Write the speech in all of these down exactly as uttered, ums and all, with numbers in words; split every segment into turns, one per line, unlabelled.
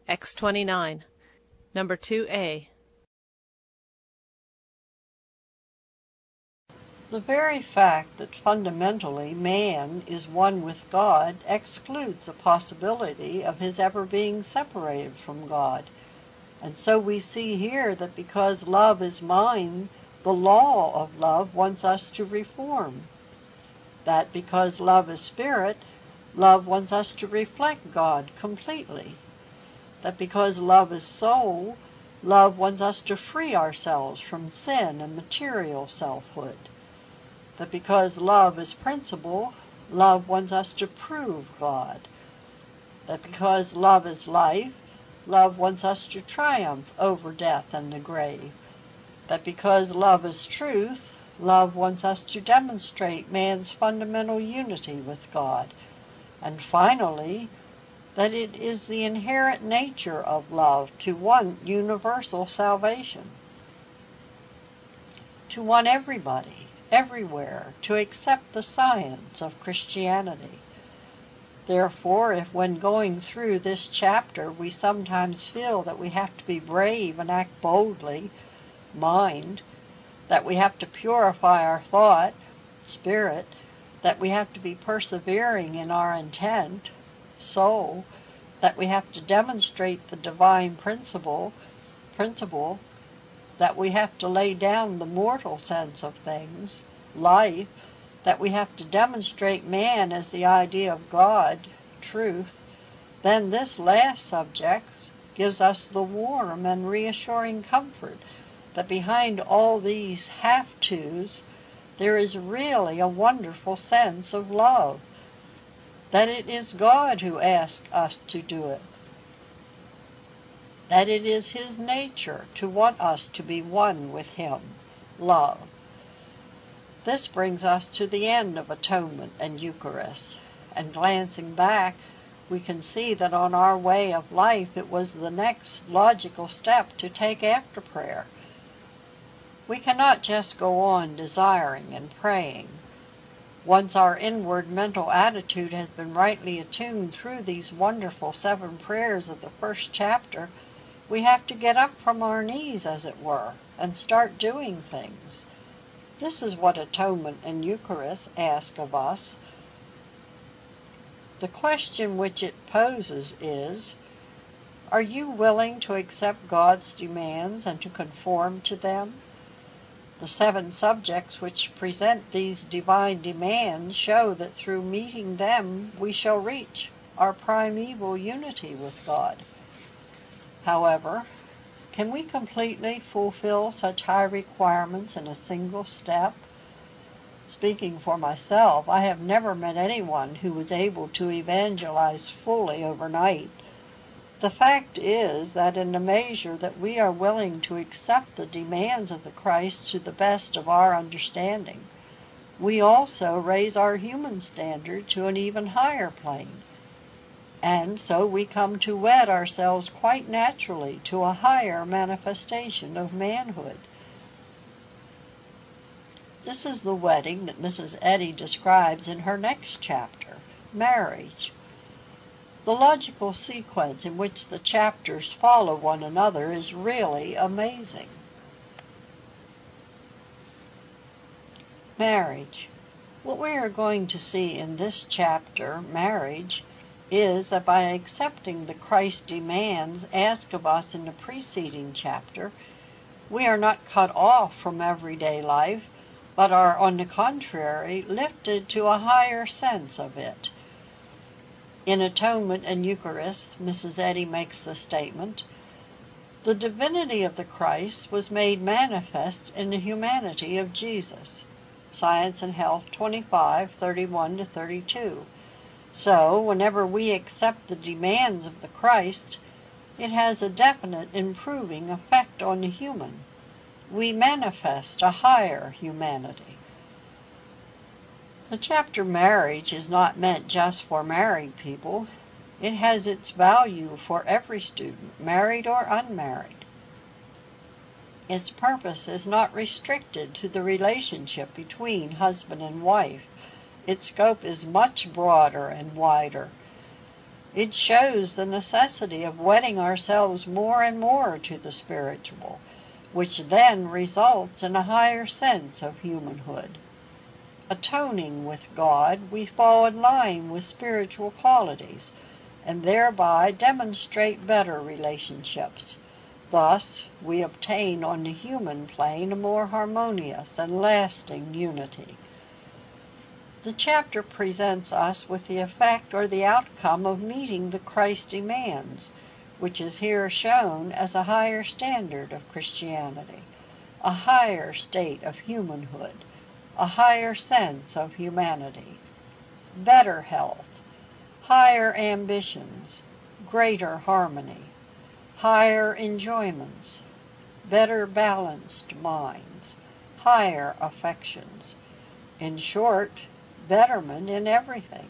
X twenty-nine. Number two A.
The very fact that fundamentally man is one with God excludes the possibility of his ever being separated from God. And so we see here that because love is mind, the law of love wants us to reform. That because love is spirit, love wants us to reflect God completely. That because love is soul, love wants us to free ourselves from sin and material selfhood. That because love is principle, love wants us to prove God. That because love is life, love wants us to triumph over death and the grave. That because love is truth, love wants us to demonstrate man's fundamental unity with God. And finally, that it is the inherent nature of love to want universal salvation, to want everybody, everywhere, to accept the science of Christianity. Therefore, if when going through this chapter we sometimes feel that we have to be brave and act boldly, mind, that we have to purify our thought, spirit, that we have to be persevering in our intent, soul, that we have to demonstrate the divine principle, principle, that we have to lay down the mortal sense of things, life, that we have to demonstrate man as the idea of God, truth, then this last subject gives us the warm and reassuring comfort that behind all these have-tos there is really a wonderful sense of love, that it is God who asks us to do it, that it is his nature to want us to be one with him, love. This brings us to the end of atonement and Eucharist, and glancing back, we can see that on our way of life it was the next logical step to take after prayer. We cannot just go on desiring and praying. Once our inward mental attitude has been rightly attuned through these wonderful seven prayers of the first chapter, we have to get up from our knees, as it were, and start doing things. This is what atonement and Eucharist ask of us. The question which it poses is, are you willing to accept God's demands and to conform to them? The seven subjects which present these divine demands show that through meeting them we shall reach our primeval unity with God. However, can we completely fulfill such high requirements in a single step? Speaking for myself, I have never met anyone who was able to evangelize fully overnight. The fact is that in the measure that we are willing to accept the demands of the Christ to the best of our understanding, we also raise our human standard to an even higher plane. And so we come to wed ourselves quite naturally to a higher manifestation of manhood. This is the wedding that Missus Eddy describes in her next chapter, marriage. The logical sequence in which the chapters follow one another is really amazing. Marriage. What we are going to see in this chapter, marriage, is that by accepting the Christ demands asked of us in the preceding chapter, we are not cut off from everyday life, but are, on the contrary, lifted to a higher sense of it. In Atonement and Eucharist, Missus Eddy makes the statement, the divinity of the Christ was made manifest in the humanity of Jesus. Science and Health twenty-five, thirty-one to thirty-two. So, whenever we accept the demands of the Christ, it has a definite improving effect on the human. We manifest a higher humanity. The chapter marriage is not meant just for married people. It has its value for every student, married or unmarried. Its purpose is not restricted to the relationship between husband and wife. Its scope is much broader and wider. It shows the necessity of wedding ourselves more and more to the spiritual, which then results in a higher sense of humanhood. Atoning with God, we fall in line with spiritual qualities, and thereby demonstrate better relationships. Thus, we obtain on the human plane a more harmonious and lasting unity. The chapter presents us with the effect or the outcome of meeting the Christ demands, which is here shown as a higher standard of Christianity, a higher state of humanhood, a higher sense of humanity, better health, higher ambitions, greater harmony, higher enjoyments, better balanced minds, higher affections. In short, betterment in everything.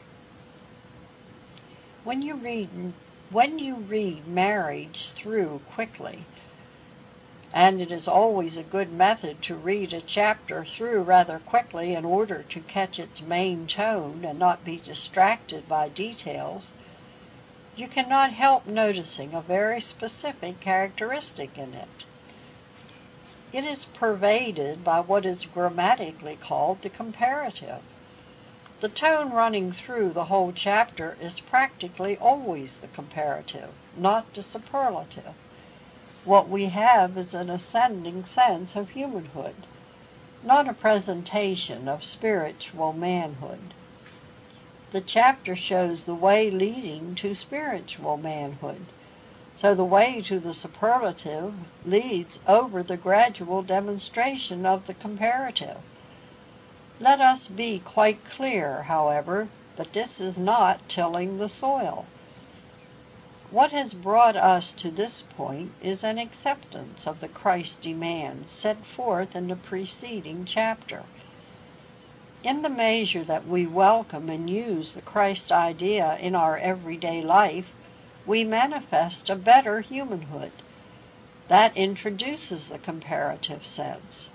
When you read, when you read marriage through quickly, and it is always a good method to read a chapter through rather quickly in order to catch its main tone and not be distracted by details, you cannot help noticing a very specific characteristic in it. It is pervaded by what is grammatically called the comparative. The tone running through the whole chapter is practically always the comparative, not the superlative. What we have is an ascending sense of humanhood, not a presentation of spiritual manhood. The chapter shows the way leading to spiritual manhood, so the way to the superlative leads over the gradual demonstration of the comparative. Let us be quite clear, however, that this is not tilling the soil. What has brought us to this point is an acceptance of the Christ demands set forth in the preceding chapter. In the measure that we welcome and use the Christ idea in our everyday life, we manifest a better humanhood. That introduces the comparative sense.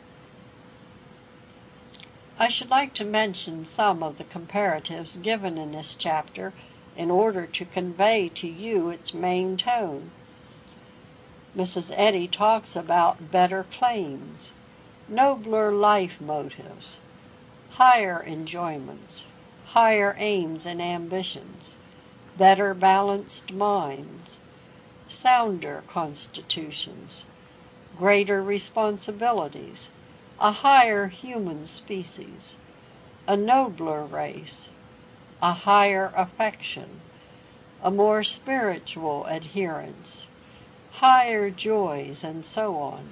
I should like to mention some of the comparatives given in this chapter in order to convey to you its main tone. Missus Eddy talks about better claims, nobler life motives, higher enjoyments, higher aims and ambitions, better balanced minds, sounder constitutions, greater responsibilities, a higher human species, a nobler race, a higher affection, a more spiritual adherence, higher joys, and so on.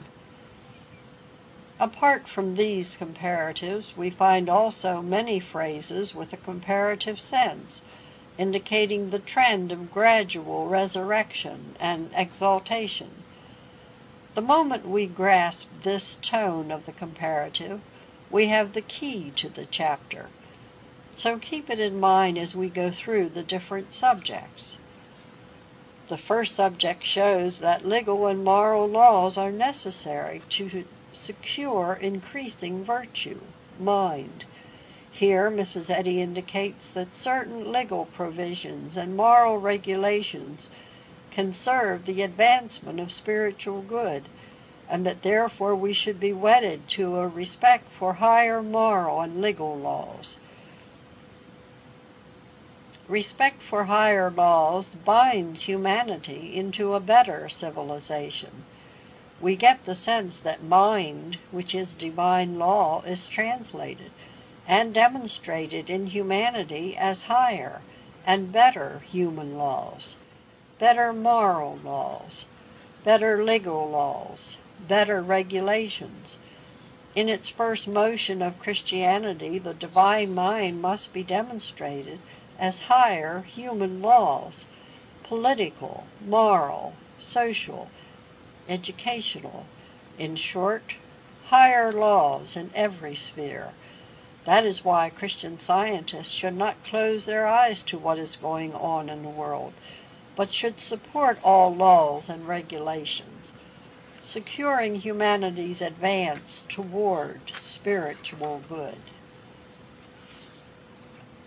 Apart from these comparatives, we find also many phrases with a comparative sense, indicating the trend of gradual resurrection and exaltation. The moment we grasp this tone of the comparative, we have the key to the chapter. So keep it in mind as we go through the different subjects. The first subject shows that legal and moral laws are necessary to secure increasing virtue, mind. Here, Missus Eddy indicates that certain legal provisions and moral regulations can serve the advancement of spiritual good, and that therefore we should be wedded to a respect for higher moral and legal laws. Respect for higher laws binds humanity into a better civilization. We get the sense that mind, which is divine law, is translated and demonstrated in humanity as higher and better human laws, better moral laws, better legal laws, better regulations. In its first motion of Christianity, the divine mind must be demonstrated as higher human laws, political, moral, social, educational, in short, higher laws in every sphere. That is why Christian scientists should not close their eyes to what is going on in the world, but should support all laws and regulations, securing humanity's advance toward spiritual good.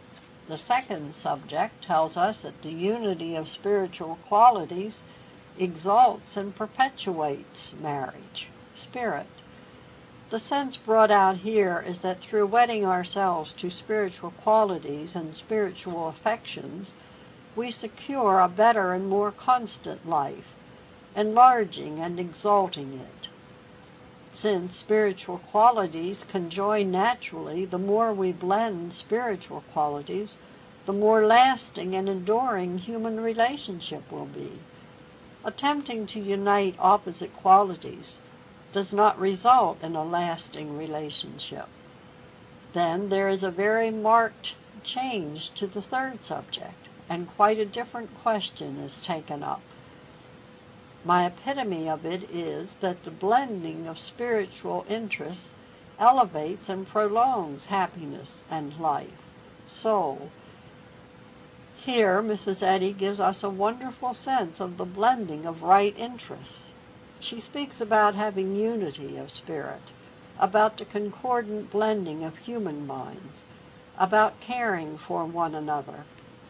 The second subject tells us that the unity of spiritual qualities exalts and perpetuates marriage, spirit. The sense brought out here is that through wedding ourselves to spiritual qualities and spiritual affections, we secure a better and more constant life, enlarging and exalting it. Since spiritual qualities conjoin naturally, the more we blend spiritual qualities, the more lasting and enduring human relationship will be. Attempting to unite opposite qualities does not result in a lasting relationship. Then there is a very marked change to the third subject, and quite a different question is taken up. My epitome of it is that the blending of spiritual interests elevates and prolongs happiness and life, soul. Here, Missus Eddy gives us a wonderful sense of the blending of right interests. She speaks about having unity of spirit, about the concordant blending of human minds, about caring for one another,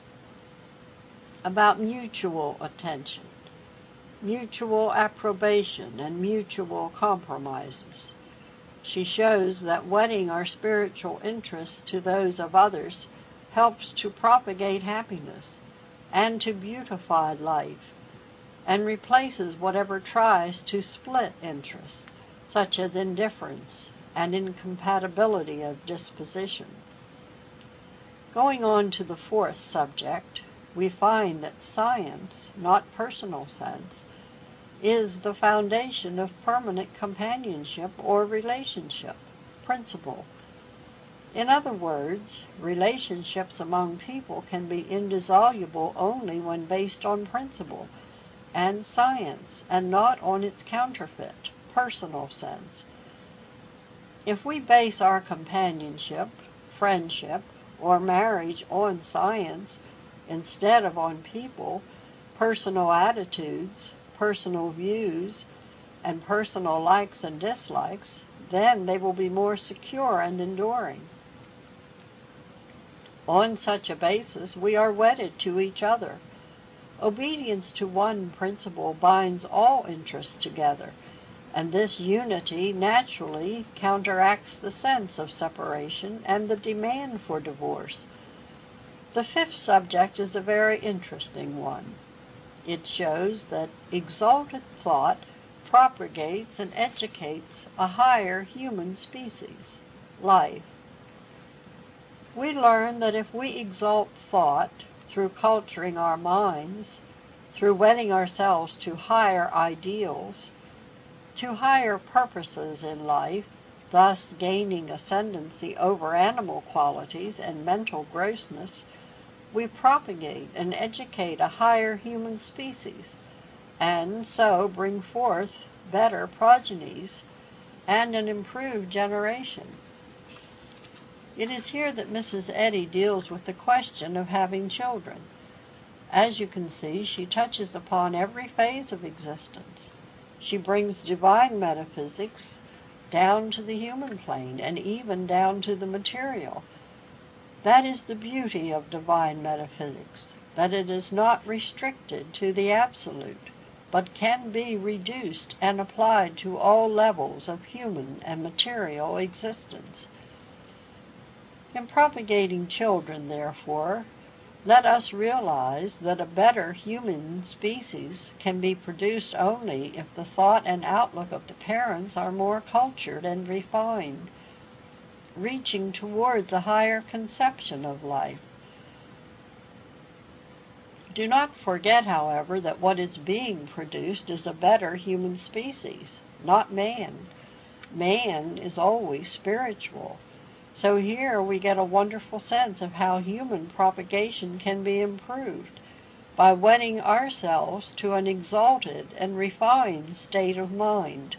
about mutual attention, mutual approbation, and mutual compromises. She shows that wedding our spiritual interests to those of others helps to propagate happiness and to beautify life, and replaces whatever tries to split interests, such as indifference and incompatibility of disposition. Going on to the fourth subject, we find that science, not personal sense, is the foundation of permanent companionship or relationship, principle. In other words, relationships among people can be indissoluble only when based on principle and science, and not on its counterfeit, personal sense. If we base our companionship, friendship, or marriage on science instead of on people, personal attitudes, personal views, and personal likes and dislikes, then they will be more secure and enduring. On such a basis, we are wedded to each other. Obedience to one principle binds all interests together, and this unity naturally counteracts the sense of separation and the demand for divorce. The fifth subject is a very interesting one. It shows that exalted thought propagates and educates a higher human species, life. We learn that if we exalt thought through culturing our minds, through wedding ourselves to higher ideals, to higher purposes in life, thus gaining ascendancy over animal qualities and mental grossness, we propagate and educate a higher human species, and so bring forth better progenies and an improved generation. It is here that Missus Eddy deals with the question of having children. As you can see, she touches upon every phase of existence. She brings divine metaphysics down to the human plane and even down to the material. That is the beauty of divine metaphysics, that it is not restricted to the absolute, but can be reduced and applied to all levels of human and material existence. In propagating children, therefore, let us realize that a better human species can be produced only if the thought and outlook of the parents are more cultured and refined, reaching towards a higher conception of life. Do not forget, however, that what is being produced is a better human species, not man. Man is always spiritual. So here we get a wonderful sense of how human propagation can be improved by wedding ourselves to an exalted and refined state of mind.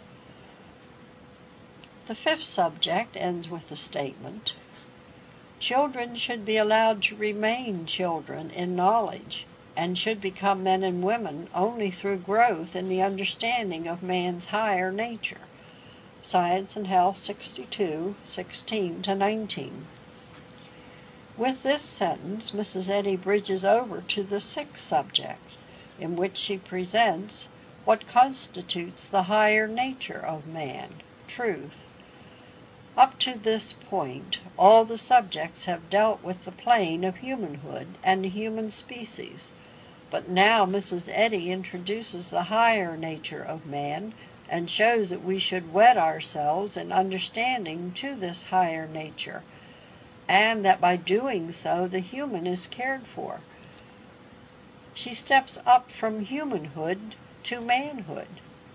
The fifth subject ends with the statement, children should be allowed to remain children in knowledge, and should become men and women only through growth in the understanding of man's higher nature. Science and Health sixty-two, sixteen to nineteen. With this sentence, Missus Eddy bridges over to the sixth subject, in which she presents what constitutes the higher nature of man, truth. Up to this point, all the subjects have dealt with the plane of humanhood and the human species, but now Missus Eddy introduces the higher nature of man and shows that we should wed ourselves in understanding to this higher nature, and that by doing so the human is cared for. She steps up from humanhood to manhood.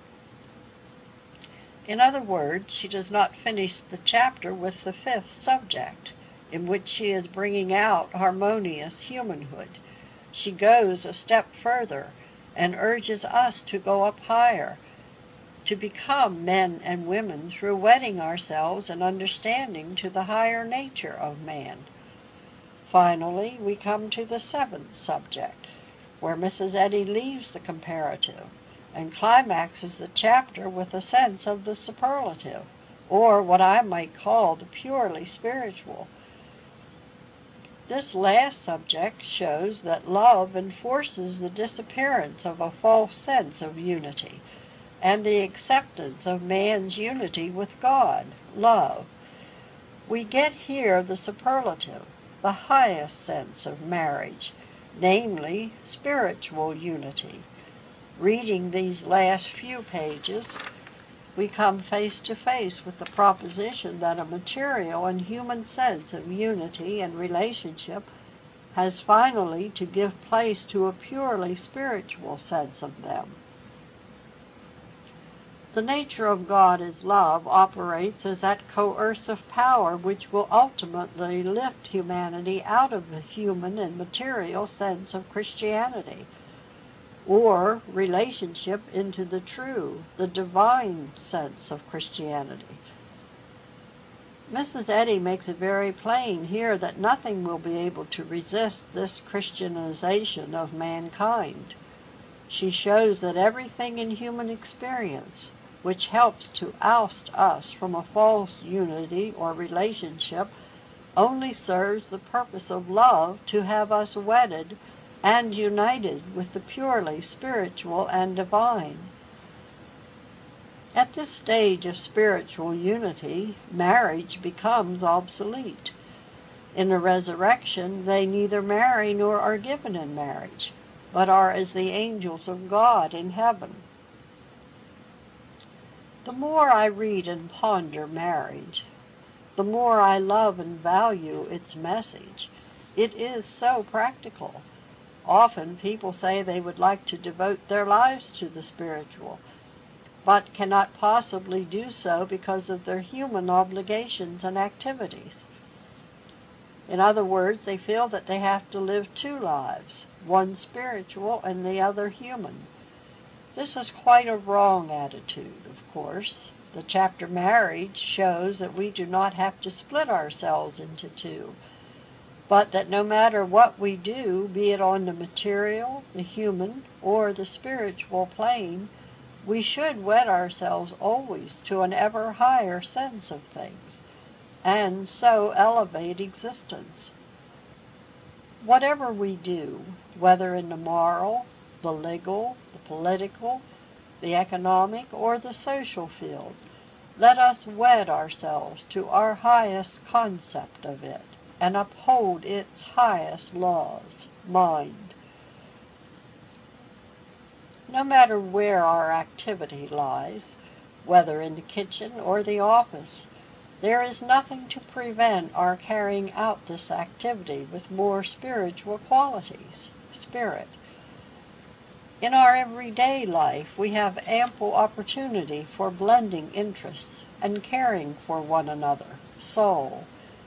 In other words, she does not finish the chapter with the fifth subject, in which she is bringing out harmonious humanhood. She goes a step further and urges us to go up higher, to become men and women through wedding ourselves and understanding to the higher nature of man. Finally, we come to the seventh subject, where Missus Eddy leaves the comparative and climaxes the chapter with a sense of the superlative, or what I might call the purely spiritual. This last subject shows that love enforces the disappearance of a false sense of unity and the acceptance of man's unity with God, love. We get here the superlative, the highest sense of marriage, namely spiritual unity. Reading these last few pages, we come face to face with the proposition that a material and human sense of unity and relationship has finally to give place to a purely spiritual sense of them. The nature of God as love operates as that coercive power which will ultimately lift humanity out of the human and material sense of Christianity, or relationship into the true, the divine sense of Christianity. Missus Eddy makes it very plain here that nothing will be able to resist this Christianization of mankind. She shows that everything in human experience which helps to oust us from a false unity or relationship only serves the purpose of love to have us wedded and united with the purely spiritual and divine. At this stage of spiritual unity, marriage becomes obsolete. In the resurrection, they neither marry nor are given in marriage, but are as the angels of God in heaven. The more I read and ponder marriage, the more I love and value its message. It is so practical. Often people say they would like to devote their lives to the spiritual, but cannot possibly do so because of their human obligations and activities. In other words, they feel that they have to live two lives, one spiritual and the other human. This is quite a wrong attitude, of course. The chapter Marriage shows that we do not have to split ourselves into two, but that no matter what we do, be it on the material, the human, or the spiritual plane, we should wed ourselves always to an ever higher sense of things, and so elevate existence. Whatever we do, whether in the moral, the legal, the political, the economic, or the social field, let us wed ourselves to our highest concept of it and uphold its highest laws, mind. No matter where our activity lies, whether in the kitchen or the office, there is nothing to prevent our carrying out this activity with more spiritual qualities, spirit. In our everyday life, we have ample opportunity for blending interests and caring for one another, soul.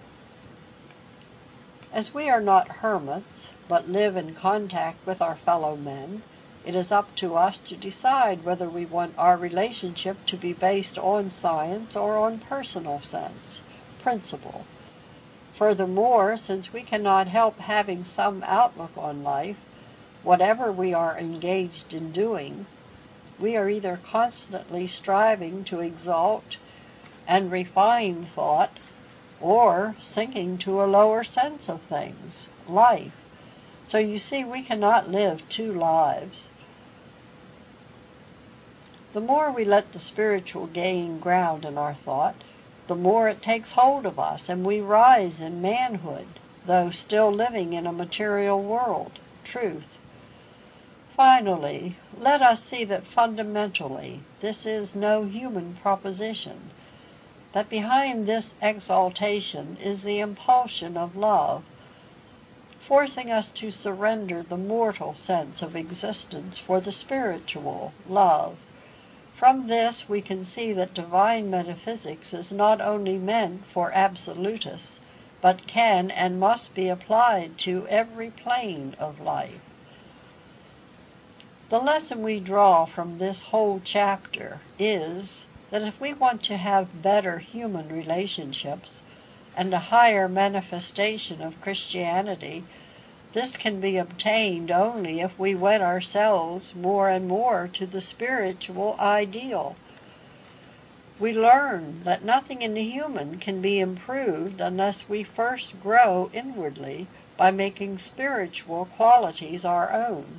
As we are not hermits, but live in contact with our fellow men, it is up to us to decide whether we want our relationship to be based on science or on personal sense, principle. Furthermore, since we cannot help having some outlook on life, whatever we are engaged in doing, we are either constantly striving to exalt and refine thought, or sinking to a lower sense of things, life. So you see, we cannot live two lives. The more we let the spiritual gain ground in our thought, the more it takes hold of us, and we rise in manhood, though still living in a material world, truth. Finally, let us see that fundamentally this is no human proposition, that behind this exaltation is the impulsion of love, forcing us to surrender the mortal sense of existence for the spiritual, love. From this we can see that divine metaphysics is not only meant for absolutists, but can and must be applied to every plane of life. The lesson we draw from this whole chapter is that if we want to have better human relationships and a higher manifestation of Christianity, this can be obtained only if we wed ourselves more and more to the spiritual ideal. We learn that nothing in the human can be improved unless we first grow inwardly by making spiritual qualities our own.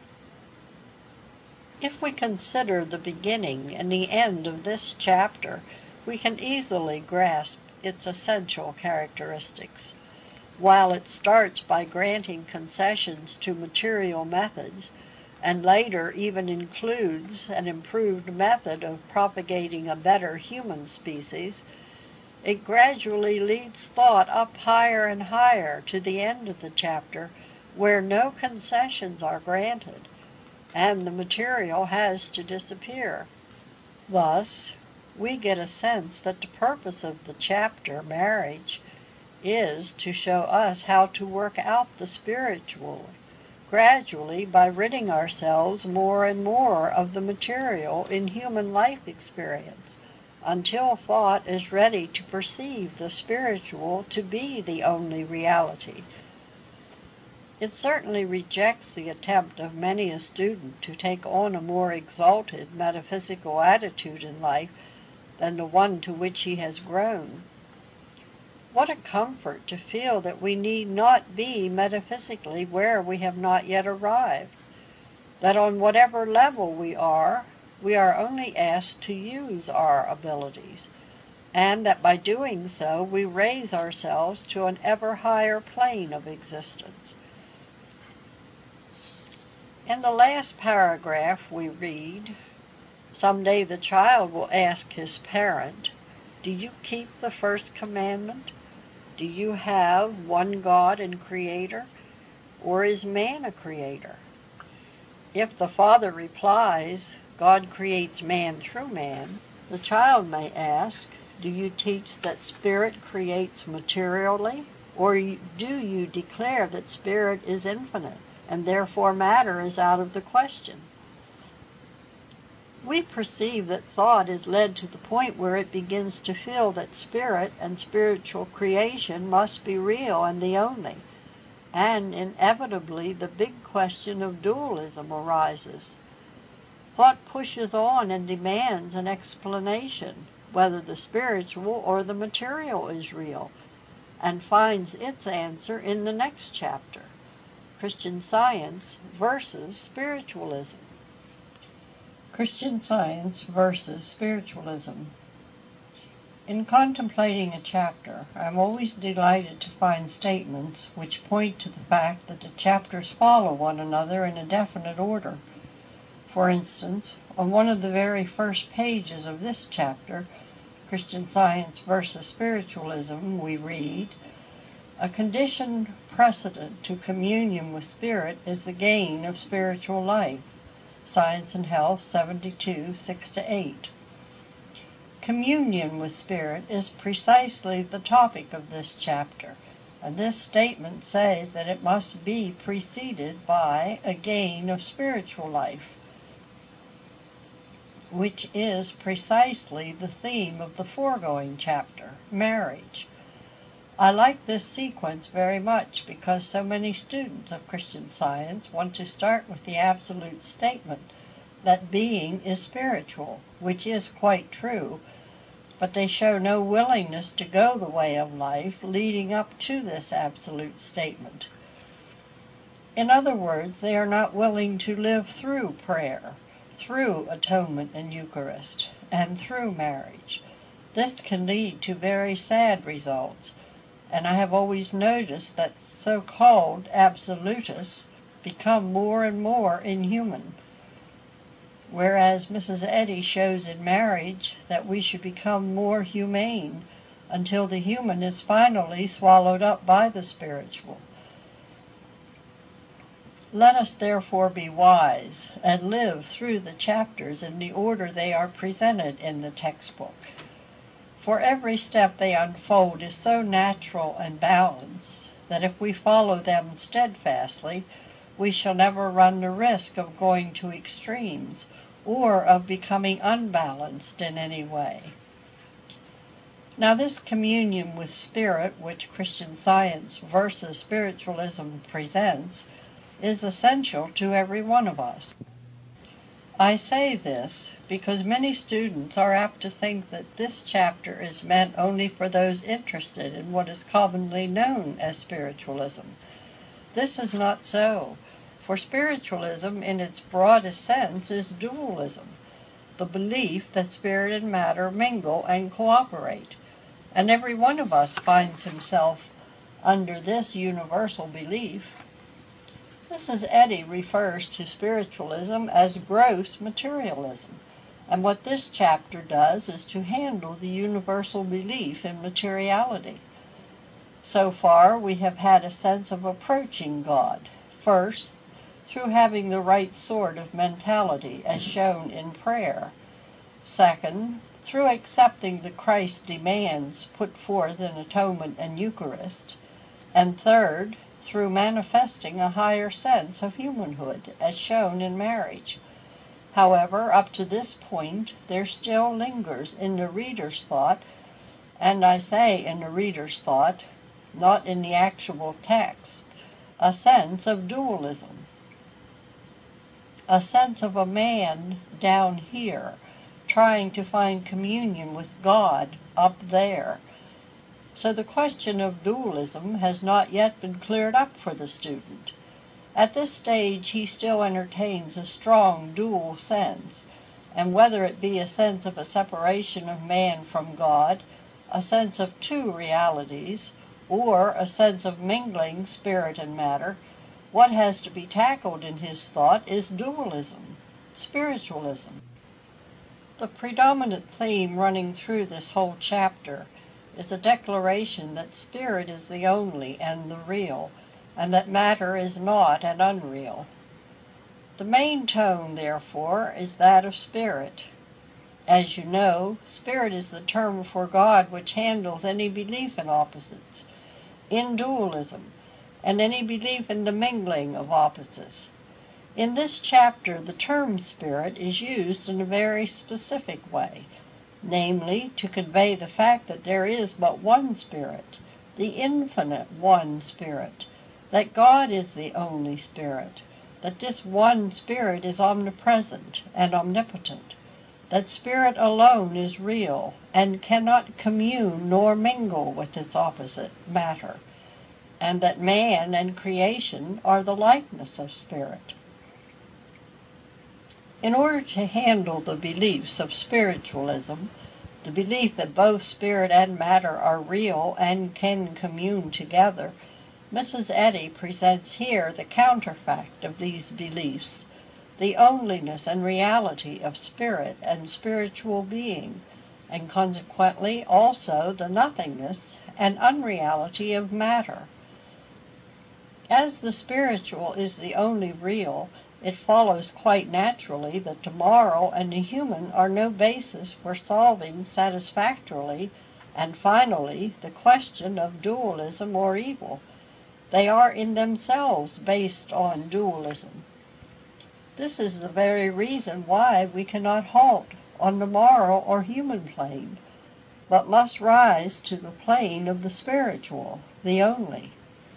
If we consider the beginning and the end of this chapter, we can easily grasp its essential characteristics. While it starts by granting concessions to material methods, and later even includes an improved method of propagating a better human species, it gradually leads thought up higher and higher to the end of the chapter, where no concessions are granted, and the material has to disappear. Thus, we get a sense that the purpose of the chapter, marriage, is to show us how to work out the spiritual, gradually by ridding ourselves more and more of the material in human life experience, until thought is ready to perceive the spiritual to be the only reality. It certainly rejects the attempt of many a student to take on a more exalted metaphysical attitude in life than the one to which he has grown. What a comfort to feel that we need not be metaphysically where we have not yet arrived, that on whatever level we are, we are only asked to use our abilities, and that by doing so we raise ourselves to an ever higher plane of existence. In the last paragraph we read, "Someday the child will ask his parent, 'Do you keep the first commandment? Do you have one God and Creator, or is man a creator?' If the father replies, 'God creates man through man,' the child may ask, 'Do you teach that spirit creates materially, or do you declare that spirit is infinite, and therefore matter is out of the question?' We perceive that thought is led to the point where it begins to feel that spirit and spiritual creation must be real and the only, and inevitably the big question of dualism arises. Thought pushes on and demands an explanation, whether the spiritual or the material is real, and finds its answer in the next chapter, Christian Science versus Spiritualism. Christian Science versus Spiritualism. In contemplating a chapter, I am always delighted to find statements which point to the fact that the chapters follow one another in a definite order. For instance, on one of the very first pages of this chapter, Christian Science versus Spiritualism, we read, "A condition precedent to communion with spirit is the gain of spiritual life." Science and Health, seventy-two, six to eight. Communion with spirit is precisely the topic of this chapter, and this statement says that it must be preceded by a gain of spiritual life, which is precisely the theme of the foregoing chapter, marriage. I like this sequence very much because so many students of Christian Science want to start with the absolute statement that being is spiritual, which is quite true, but they show no willingness to go the way of life leading up to this absolute statement. In other words, they are not willing to live through prayer, through atonement and Eucharist, and through marriage. This can lead to very sad results, and I have always noticed that so-called absolutists become more and more inhuman, whereas Missus Eddy shows in marriage that we should become more humane until the human is finally swallowed up by the spiritual. Let us therefore be wise and live through the chapters in the order they are presented in the textbook. For every step they unfold is so natural and balanced that if we follow them steadfastly, we shall never run the risk of going to extremes or of becoming unbalanced in any way. Now, this communion with spirit which Christian Science versus spiritualism presents is essential to every one of us. I say this because many students are apt to think that this chapter is meant only for those interested in what is commonly known as spiritualism. This is not so, for spiritualism in its broadest sense is dualism, the belief that spirit and matter mingle and cooperate, and every one of us finds himself under this universal belief. Missus Eddy refers to spiritualism as gross materialism, and what this chapter does is to handle the universal belief in materiality. So far, we have had a sense of approaching God, first, through having the right sort of mentality, as shown in prayer. Second, through accepting the Christ demands put forth in atonement and Eucharist. And third, through manifesting a higher sense of humanhood, as shown in marriage. However, up to this point, there still lingers in the reader's thought, and I say in the reader's thought, not in the actual text, a sense of dualism, a sense of a man down here trying to find communion with God up there. So the question of dualism has not yet been cleared up for the student. At this stage he still entertains a strong dual sense, and whether it be a sense of a separation of man from God, a sense of two realities, or a sense of mingling spirit and matter, what has to be tackled in his thought is dualism, spiritualism. The predominant theme running through this whole chapter is a declaration that spirit is the only and the real, and that matter is not and unreal. The main tone, therefore, is that of spirit. As you know, spirit is the term for God which handles any belief in opposites, in dualism, and any belief in the mingling of opposites. In this chapter, the term spirit is used in a very specific way, namely, to convey the fact that there is but one Spirit, the infinite one Spirit, that God is the only Spirit, that this one Spirit is omnipresent and omnipotent, that Spirit alone is real and cannot commune nor mingle with its opposite, matter, and that man and creation are the likeness of Spirit. In order to handle the beliefs of spiritualism, the belief that both spirit and matter are real and can commune together, Missus Eddy presents here the counterfact of these beliefs, the onlyness and reality of spirit and spiritual being, and consequently also the nothingness and unreality of matter. As the spiritual is the only real, it follows quite naturally that tomorrow and the human are no basis for solving satisfactorily and finally the question of dualism or evil. They are in themselves based on dualism. This is the very reason why we cannot halt on the moral or human plane, but must rise to the plane of the spiritual, the only.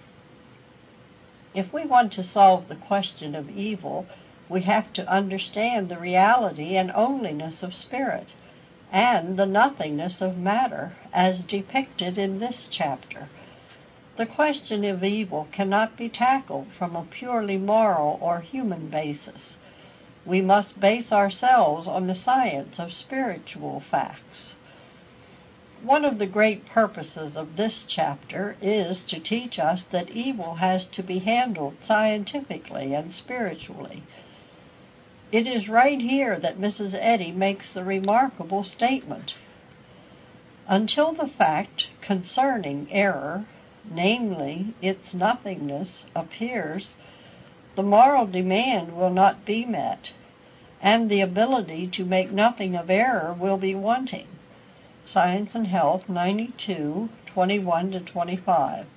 If we want to solve the question of evil, we have to understand the reality and onlyness of spirit, and the nothingness of matter as depicted in this chapter. The question of evil cannot be tackled from a purely moral or human basis. We must base ourselves on the science of spiritual facts. One of the great purposes of this chapter is to teach us that evil has to be handled scientifically and spiritually. It is right here that Missus Eddy makes the remarkable statement, "Until the fact concerning error, namely its nothingness, appears, the moral demand will not be met, and the ability to make nothing of error will be wanting." Science and Health, ninety-two, twenty-one to twenty-five.